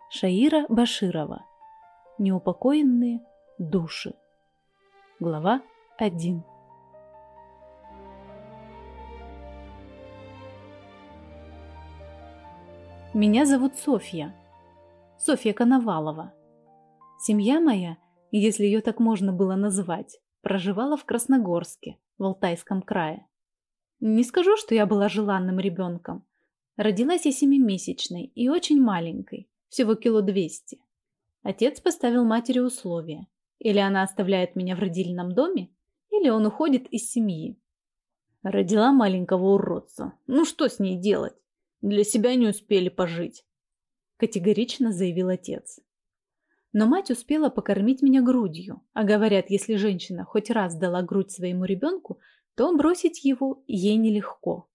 Шаира Баширова. Неупокоенные души. Глава 1. Меня зовут Софья. Софья Коновалова. Семья моя, если ее так можно было назвать, проживала в Красногорске, в Алтайском крае. Не скажу, что я была желанным ребенком. Родилась я 7-месячной и очень маленькой, всего 200 кг. Отец поставил матери условия. Или она оставляет меня в родильном доме, или он уходит из семьи. Родила маленького уродца. Ну что с ней делать? Для себя не успели пожить, категорично заявил отец. Но мать успела покормить меня грудью, а говорят, если женщина хоть раз дала грудь своему ребенку, то бросить его ей нелегко.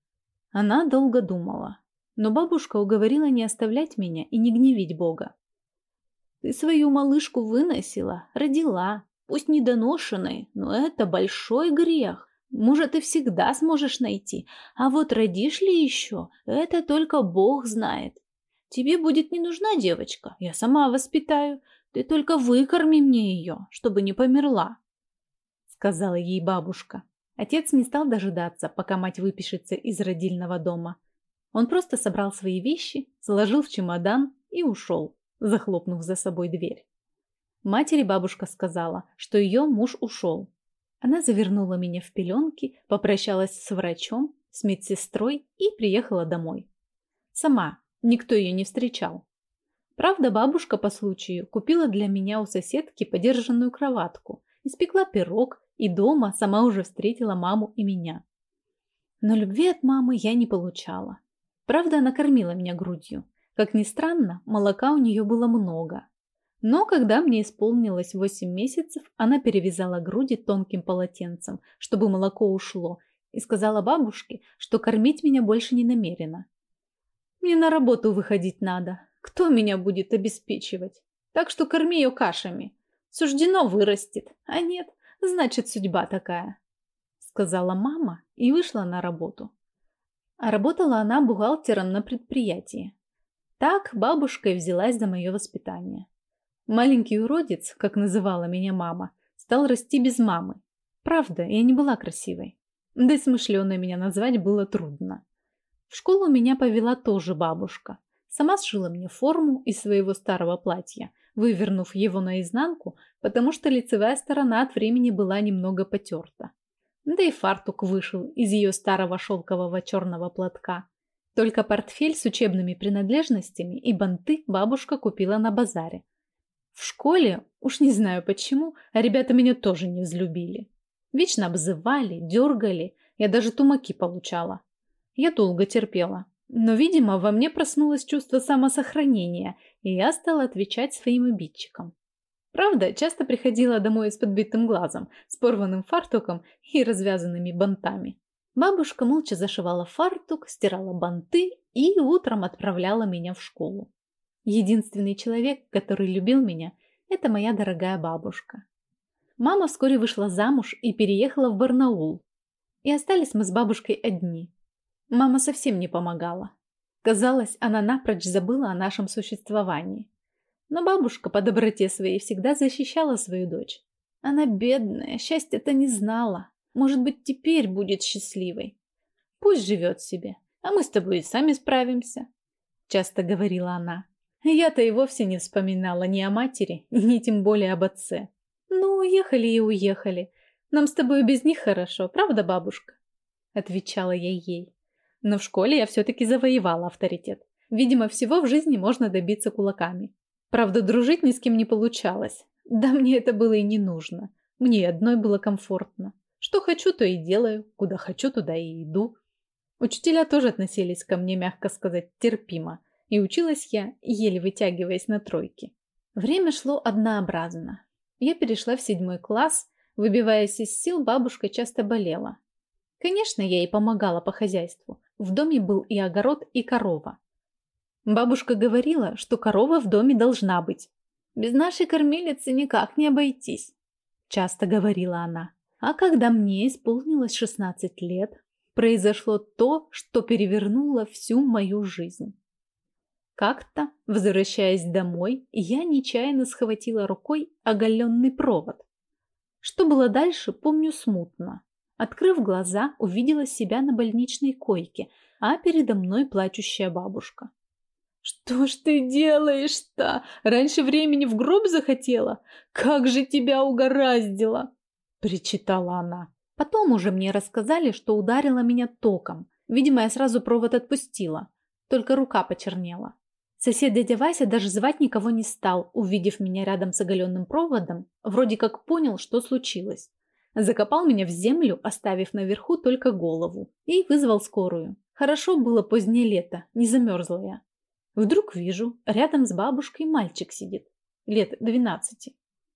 Она долго думала, но бабушка уговорила не оставлять меня и не гневить Бога. Ты свою малышку выносила, родила, пусть недоношенной, но это большой грех. Мужа ты всегда сможешь найти, а вот родишь ли еще, это только Бог знает. Тебе будет не нужна девочка, я сама воспитаю, ты только выкорми мне ее, чтобы не померла, сказала ей бабушка. Отец не стал дожидаться, пока мать выпишется из родильного дома. Он просто собрал свои вещи, сложил в чемодан и ушел, захлопнув за собой дверь. Матери бабушка сказала, что ее муж ушел. Она завернула меня в пеленки, попрощалась с врачом, с медсестрой и приехала домой. Сама, никто ее не встречал. Правда, бабушка по случаю купила для меня у соседки подержанную кроватку, испекла пирог и дома сама уже встретила маму и меня. Но любви от мамы я не получала. Правда, она кормила меня грудью. Как ни странно, молока у нее было много. Но когда мне исполнилось 8 месяцев, она перевязала груди тонким полотенцем, чтобы молоко ушло, и сказала бабушке, что кормить меня больше не намерена. Мне на работу выходить надо. Кто меня будет обеспечивать? Так что корми ее кашами. Суждено вырастет. А нет, значит, судьба такая, сказала мама и вышла на работу. А работала она бухгалтером на предприятии. Так бабушка и взялась за мое воспитание. Маленький уродец, как называла меня мама, стал расти без мамы. Правда, я не была красивой. Да и смышленой меня назвать было трудно. В школу меня повела тоже бабушка. Сама сшила мне форму из своего старого платья, вывернув его наизнанку, потому что лицевая сторона от времени была немного потерта. Да и фартук вышел из ее старого шелкового черного платка. Только портфель с учебными принадлежностями и банты бабушка купила на базаре. В школе, уж не знаю почему, а ребята меня тоже не взлюбили. Вечно обзывали, дергали, я даже тумаки получала. Я долго терпела, но, видимо, во мне проснулось чувство самосохранения, и я стала отвечать своим обидчикам. Правда, часто приходила домой с подбитым глазом, с порванным фартуком и развязанными бантами. Бабушка молча зашивала фартук, стирала банты и утром отправляла меня в школу. Единственный человек, который любил меня, это моя дорогая бабушка. Мама вскоре вышла замуж и переехала в Барнаул. И остались мы с бабушкой одни. Мама совсем не помогала. Казалось, она напрочь забыла о нашем существовании. Но бабушка по доброте своей всегда защищала свою дочь. Она бедная, счастья-то не знала. Может быть, теперь будет счастливой. Пусть живет себе, а мы с тобой и сами справимся, часто говорила она. Я-то и вовсе не вспоминала ни о матери, ни тем более об отце. Ну, уехали и уехали. Нам с тобой без них хорошо, правда, бабушка? Отвечала я ей. Но в школе я все-таки завоевала авторитет. Видимо, всего в жизни можно добиться кулаками. Правда, дружить ни с кем не получалось. Да мне это было и не нужно. Мне одной было комфортно. Что хочу, то и делаю. Куда хочу, туда и иду. Учителя тоже относились ко мне, мягко сказать, терпимо. И училась я, еле вытягиваясь на тройки. Время шло однообразно. Я перешла в 7 класс. Выбиваясь из сил, бабушка часто болела. Конечно, я ей помогала по хозяйству. В доме был и огород, и корова. Бабушка говорила, что корова в доме должна быть. Без нашей кормилицы никак не обойтись, часто говорила она. А когда мне исполнилось 16 лет, произошло то, что перевернуло всю мою жизнь. Как-то, возвращаясь домой, я нечаянно схватила рукой оголенный провод. Что было дальше, помню смутно. Открыв глаза, увидела себя на больничной койке, а передо мной плачущая бабушка. «Что ж ты делаешь-то? Раньше времени в гроб захотела? Как же тебя угораздило!» – причитала она. Потом уже мне рассказали, что ударила меня током. Видимо, я сразу провод отпустила. Только рука почернела. Сосед дядя Вася даже звать никого не стал, увидев меня рядом с оголенным проводом, вроде как понял, что случилось. Закопал меня в землю, оставив наверху только голову, и вызвал скорую. Хорошо было позднее лето, не замерзла я. Вдруг вижу, рядом с бабушкой мальчик сидит, лет 12.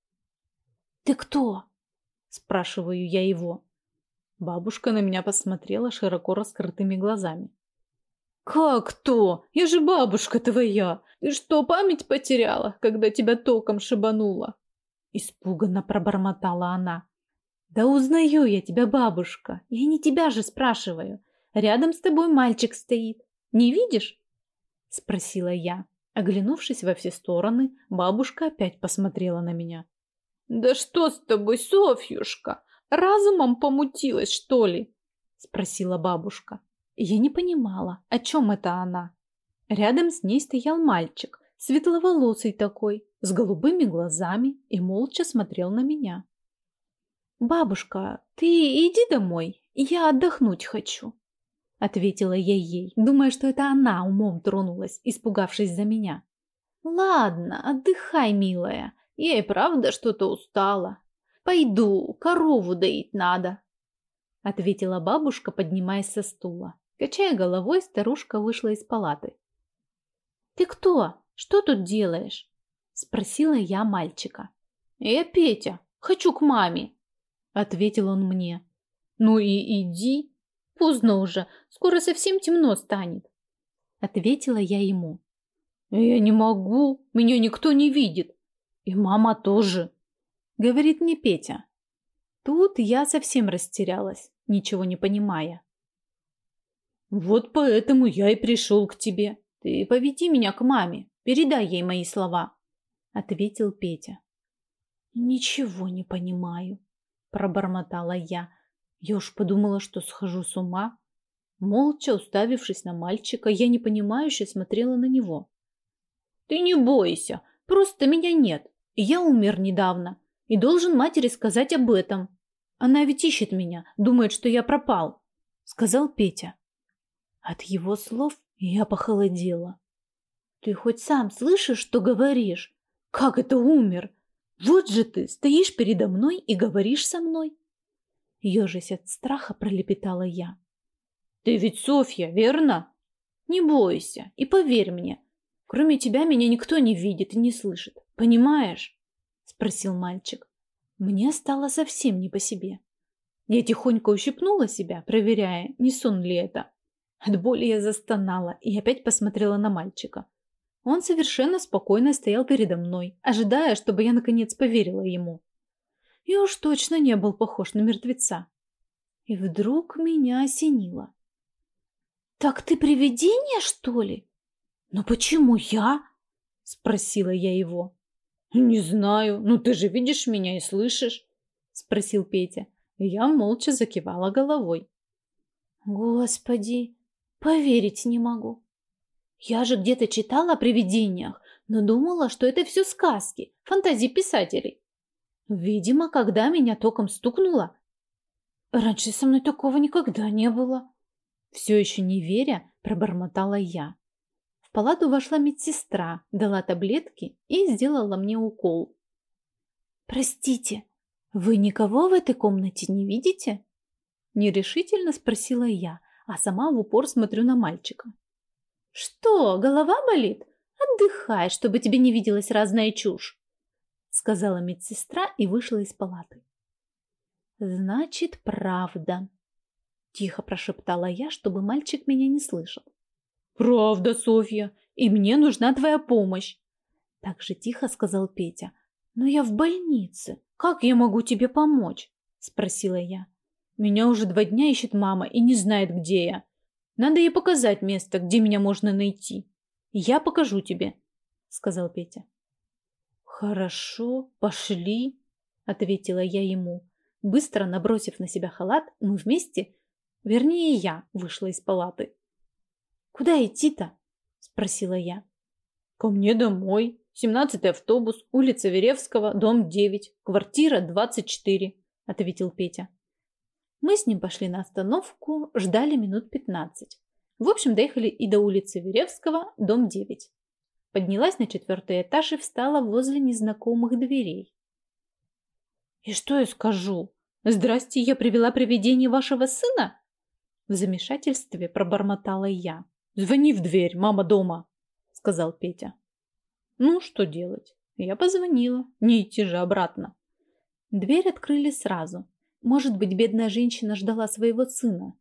«Ты кто?» – спрашиваю я его. Бабушка на меня посмотрела широко раскрытыми глазами. «Как кто? Я же бабушка твоя! Ты что, память потеряла, когда тебя током шибануло?» Испуганно пробормотала она. «Да узнаю я тебя, бабушка. Я не тебя же спрашиваю. Рядом с тобой мальчик стоит. Не видишь?» Спросила я. Оглянувшись во все стороны, бабушка опять посмотрела на меня. «Да что с тобой, Софьюшка? Разумом помутилась, что ли?» Спросила бабушка. Я не понимала, о чем это она. Рядом с ней стоял мальчик, светловолосый такой, с голубыми глазами и молча смотрел на меня. «Бабушка, ты иди домой, я отдохнуть хочу», — ответила я ей, думая, что это она умом тронулась, испугавшись за меня. «Ладно, отдыхай, милая, я и правда что-то устала. Пойду, корову доить надо», — ответила бабушка, поднимаясь со стула. Качая головой, старушка вышла из палаты. «Ты кто? Что тут делаешь?» — спросила я мальчика. «Я Петя, хочу к маме», — ответил он мне. «Ну и иди. Поздно уже, скоро совсем темно станет», — ответила я ему. «Я не могу, меня никто не видит. И мама тоже», — говорит мне Петя. Тут я совсем растерялась, ничего не понимая. «Вот поэтому я и пришел к тебе. Ты поведи меня к маме, передай ей мои слова», — ответил Петя. «Ничего не понимаю», — пробормотала я. Я уж подумала, что схожу с ума. Молча уставившись на мальчика, я непонимающе смотрела на него. «Ты не бойся, просто меня нет, и я умер недавно, и должен матери сказать об этом. Она ведь ищет меня, думает, что я пропал», — сказал Петя. От его слов я похолодела. «Ты хоть сам слышишь, что говоришь? Как это умер? Вот же ты стоишь передо мной и говоришь со мной!» Ежась от страха, пролепетала я. «Ты ведь Софья, верно? Не бойся и поверь мне. Кроме тебя меня никто не видит и не слышит. Понимаешь?» — спросил мальчик. Мне стало совсем не по себе. Я тихонько ущипнула себя, проверяя, не сон ли это. От боли я застонала и опять посмотрела на мальчика. Он совершенно спокойно стоял передо мной, ожидая, чтобы я наконец поверила ему. И уж точно не был похож на мертвеца. И вдруг меня осенило. «Так ты привидение, что ли? Но почему я?» — спросила я его. «Не знаю, ну ты же видишь меня и слышишь», — спросил Петя. Я молча закивала головой. «Господи, поверить не могу. Я же где-то читала о привидениях, но думала, что это все сказки, фантазии писателей. Видимо, когда меня током стукнуло. Раньше со мной такого никогда не было». Все еще не веря, пробормотала я. В палату вошла медсестра, дала таблетки и сделала мне укол. «Простите, вы никого в этой комнате не видите?» Нерешительно спросила я, а сама в упор смотрю на мальчика. «Что, голова болит? Отдыхай, чтобы тебе не виделась разная чушь», сказала медсестра и вышла из палаты. «Значит, правда», тихо прошептала я, чтобы мальчик меня не слышал. «Правда, Софья, и мне нужна твоя помощь», так же тихо сказал Петя. «Но я в больнице. Как я могу тебе помочь?» спросила я. «Меня уже 2 дня ищет мама и не знает, где я. Надо ей показать место, где меня можно найти». Я покажу тебе, сказал Петя. Хорошо, пошли, ответила я ему. Быстро набросив на себя халат, мы вместе, вернее, я вышла из палаты. Куда идти-то? Спросила я. Ко мне домой. 17-й автобус, улица Веревского, дом 9, квартира 24, ответил Петя. Мы с ним пошли на остановку, ждали минут 15. В общем, доехали и до улицы Веревского, дом 9. Поднялась на 4-й этаж и встала возле незнакомых дверей. И что я скажу? Здрасте, я привела привидение вашего сына? В замешательстве пробормотала я. Звони в дверь, мама дома, сказал Петя. Ну, что делать? Я позвонила. Не идти же обратно. Дверь открыли сразу. Может быть, бедная женщина ждала своего сына.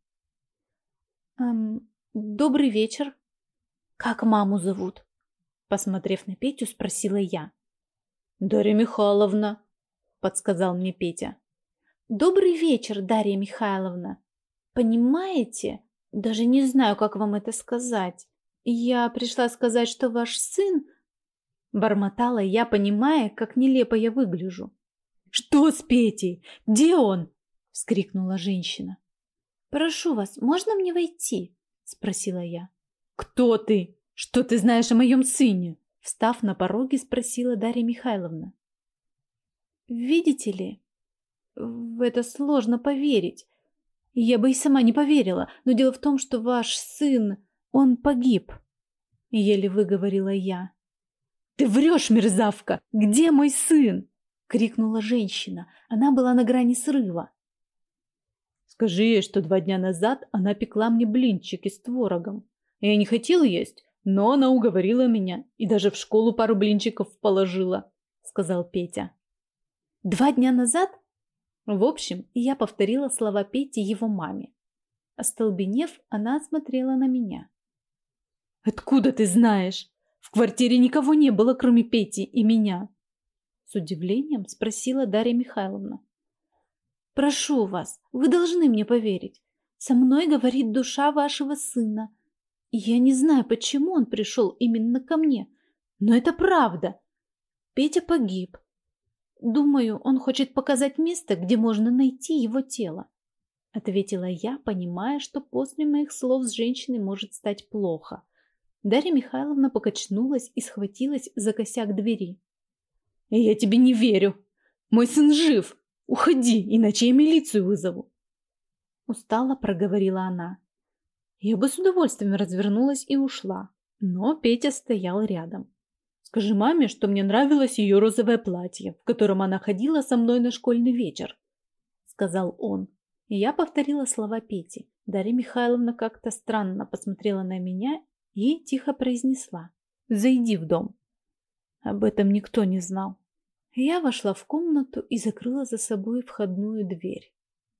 Добрый вечер. Как маму зовут? Посмотрев на Петю, спросила я. Дарья Михайловна, подсказал мне Петя. Добрый вечер, Дарья Михайловна. Понимаете, даже не знаю, как вам это сказать. Я пришла сказать, что ваш сын... Бормотала я, понимая, как нелепо я выгляжу. «Что с Петей? Где он?» — вскрикнула женщина. «Прошу вас, можно мне войти?» — спросила я. «Кто ты? Что ты знаешь о моем сыне?» Встав на пороге, спросила Дарья Михайловна. «Видите ли, в это сложно поверить. Я бы и сама не поверила, но дело в том, что ваш сын, он погиб», — еле выговорила я. «Ты врешь, мерзавка! Где мой сын?» — крикнула женщина. Она была на грани срыва. «Скажи ей, что 2 дня назад она пекла мне блинчики с творогом. Я не хотел есть, но она уговорила меня и даже в школу пару блинчиков положила», — сказал Петя. 2 дня назад? В общем, я повторила слова Пети его маме. Остолбенев, она осмотрела на меня. «Откуда ты знаешь? В квартире никого не было, кроме Пети и меня», — с удивлением спросила Дарья Михайловна. «Прошу вас, вы должны мне поверить. Со мной говорит душа вашего сына. Я не знаю, почему он пришел именно ко мне, но это правда. Петя погиб. Думаю, он хочет показать место, где можно найти его тело», — ответила я, понимая, что после моих слов с женщиной может стать плохо. Дарья Михайловна покачнулась и схватилась за косяк двери. «Я тебе не верю. Мой сын жив. Уходи, иначе я милицию вызову». Устало проговорила она. Я бы с удовольствием развернулась и ушла, но Петя стоял рядом. «Скажи маме, что мне нравилось ее розовое платье, в котором она ходила со мной на школьный вечер», — сказал он. И я повторила слова Пети. Дарья Михайловна как-то странно посмотрела на меня и тихо произнесла: «Зайди в дом». Об этом никто не знал. Я вошла в комнату и закрыла за собой входную дверь.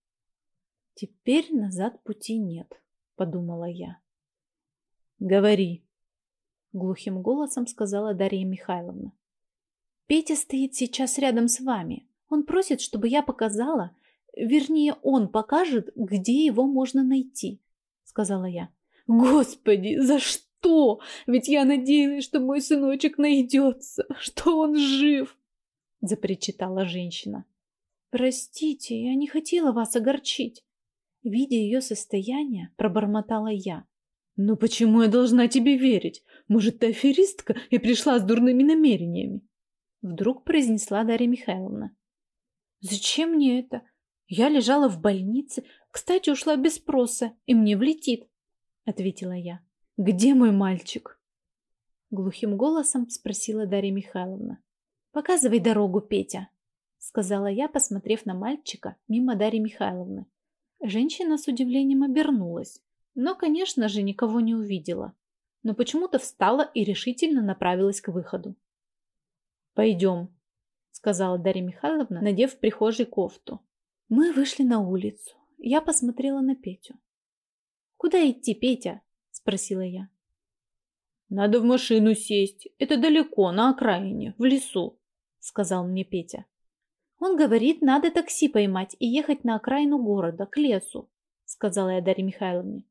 «Теперь назад пути нет», — подумала я. «Говори», — глухим голосом сказала Дарья Михайловна. «Петя стоит сейчас рядом с вами. Он просит, чтобы я показала, вернее, он покажет, где его можно найти», — сказала я. «Господи, за что? Ведь я надеялась, что мой сыночек найдется, что он жив!» — запричитала женщина. «Простите, я не хотела вас огорчить». Видя ее состояние, пробормотала я. «Но почему я должна тебе верить? Может, ты аферистка и пришла с дурными намерениями?» Вдруг произнесла Дарья Михайловна. «Зачем мне это? Я лежала в больнице, кстати, ушла без спроса, и мне влетит», — ответила я. «Где мой мальчик?» Глухим голосом спросила Дарья Михайловна. «Показывай дорогу, Петя», — сказала я, посмотрев на мальчика мимо Дарьи Михайловны. Женщина с удивлением обернулась, но, конечно же, никого не увидела, но почему-то встала и решительно направилась к выходу. «Пойдем», — сказала Дарья Михайловна, надев в прихожей кофту. Мы вышли на улицу. Я посмотрела на Петю. «Куда идти, Петя?» — спросила я. «Надо в машину сесть. Это далеко, на окраине, в лесу», — сказал мне Петя. «Он говорит, надо такси поймать и ехать на окраину города, к лесу», — сказала я Дарье Михайловне.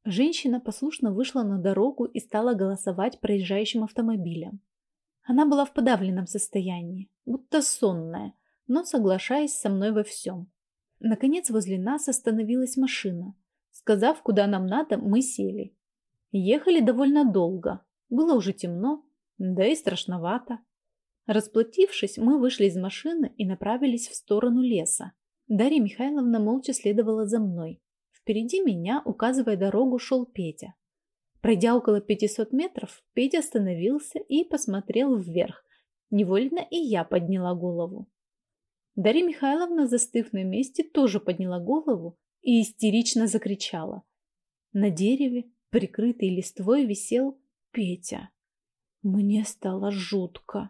Женщина послушно вышла на дорогу и стала голосовать проезжающим автомобилям. Она была в подавленном состоянии, будто сонная, но соглашаясь со мной во всем. Наконец возле нас остановилась машина. Сказав, куда нам надо, мы сели. Ехали довольно долго. Было уже темно, да и страшновато. Расплатившись, мы вышли из машины и направились в сторону леса. Дарья Михайловна молча следовала за мной. Впереди меня, указывая дорогу, шел Петя. Пройдя около 500 метров, Петя остановился и посмотрел вверх. Невольно и я подняла голову. Дарья Михайловна, застыв на месте, тоже подняла голову и истерично закричала. На дереве, прикрытый листвой, висел Петя. Мне стало жутко.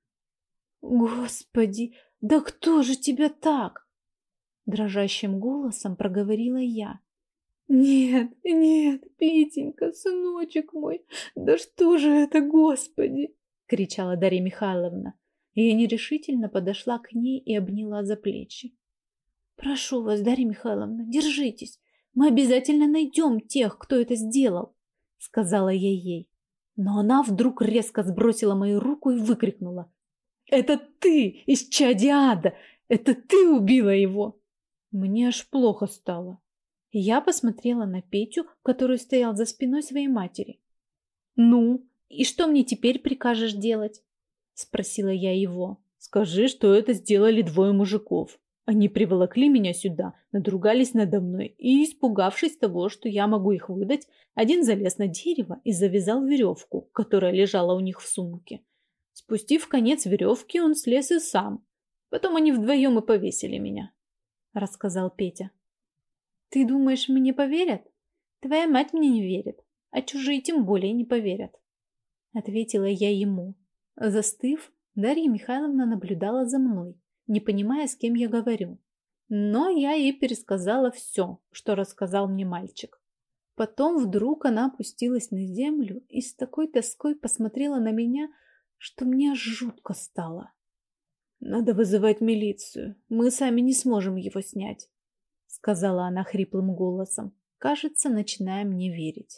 «Господи, да кто же тебя так?» Дрожащим голосом проговорила я. «Нет, нет, Петенька, сыночек мой, да что же это, Господи!» кричала Дарья Михайловна. Я нерешительно подошла к ней и обняла за плечи. «Прошу вас, Дарья Михайловна, держитесь. Мы обязательно найдем тех, кто это сделал», сказала я ей. Но она вдруг резко сбросила мою руку и выкрикнула. «Это ты, исчадие ада! Это ты убила его!» Мне аж плохо стало. Я посмотрела на Петю, который стоял за спиной своей матери. «Ну, и что мне теперь прикажешь делать?» Спросила я его. «Скажи, что это сделали двое мужиков. Они приволокли меня сюда, надругались надо мной и, испугавшись того, что я могу их выдать, один залез на дерево и завязал веревку, которая лежала у них в сумке. Спустив конец веревки, он слез и сам. Потом они вдвоем и повесили меня», — рассказал Петя. «Ты думаешь, мне поверят? Твоя мать мне не верит, а чужие тем более не поверят», — ответила я ему. Застыв, Дарья Михайловна наблюдала за мной, не понимая, с кем я говорю. Но я ей пересказала все, что рассказал мне мальчик. Потом вдруг она опустилась на землю и с такой тоской посмотрела на меня, что мне аж жутко стало. «Надо вызывать милицию, мы сами не сможем его снять», сказала она хриплым голосом, кажется, начиная мне верить.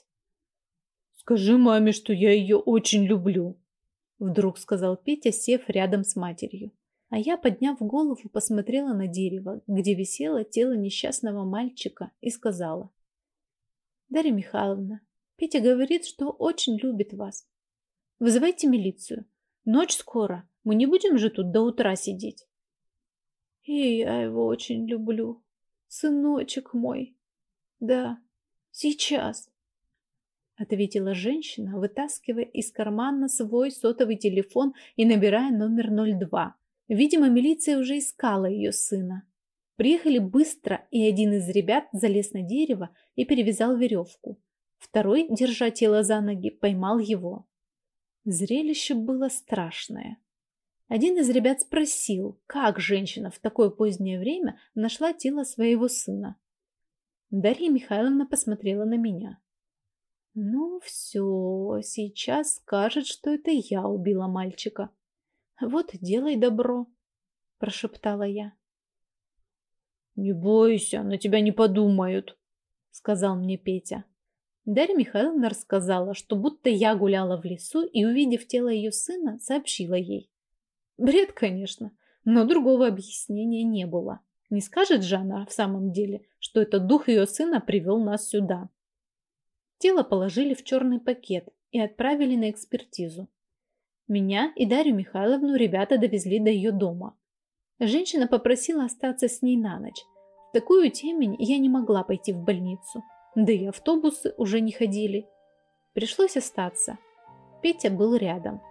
«Скажи маме, что я ее очень люблю», вдруг сказал Петя, сев рядом с матерью. А я, подняв голову, посмотрела на дерево, где висело тело несчастного мальчика, и сказала: «Дарья Михайловна, Петя говорит, что очень любит вас. Вызывайте милицию. Ночь скоро, мы не будем же тут до утра сидеть». «И я его очень люблю, сыночек мой. Да, сейчас», ответила женщина, вытаскивая из кармана свой сотовый телефон и набирая номер 02. Видимо, милиция уже искала ее сына. Приехали быстро, и один из ребят залез на дерево и перевязал веревку. Второй, держа тело за ноги, поймал его. Зрелище было страшное. Один из ребят спросил, как женщина в такое позднее время нашла тело своего сына. Дарья Михайловна посмотрела на меня. «Ну все, сейчас скажет, что это я убила мальчика. Вот делай добро», – прошептала я. «Не бойся, на тебя не подумают», – сказал мне Петя. Дарья Михайловна рассказала, что будто я гуляла в лесу и, увидев тело ее сына, сообщила ей. Бред, конечно, но другого объяснения не было. Не скажет же она в самом деле, что это дух ее сына привел нас сюда. Тело положили в черный пакет и отправили на экспертизу. Меня и Дарью Михайловну ребята довезли до ее дома. Женщина попросила остаться с ней на ночь. В такую темень я не могла пойти в больницу, да и автобусы уже не ходили. Пришлось остаться. Петя был рядом.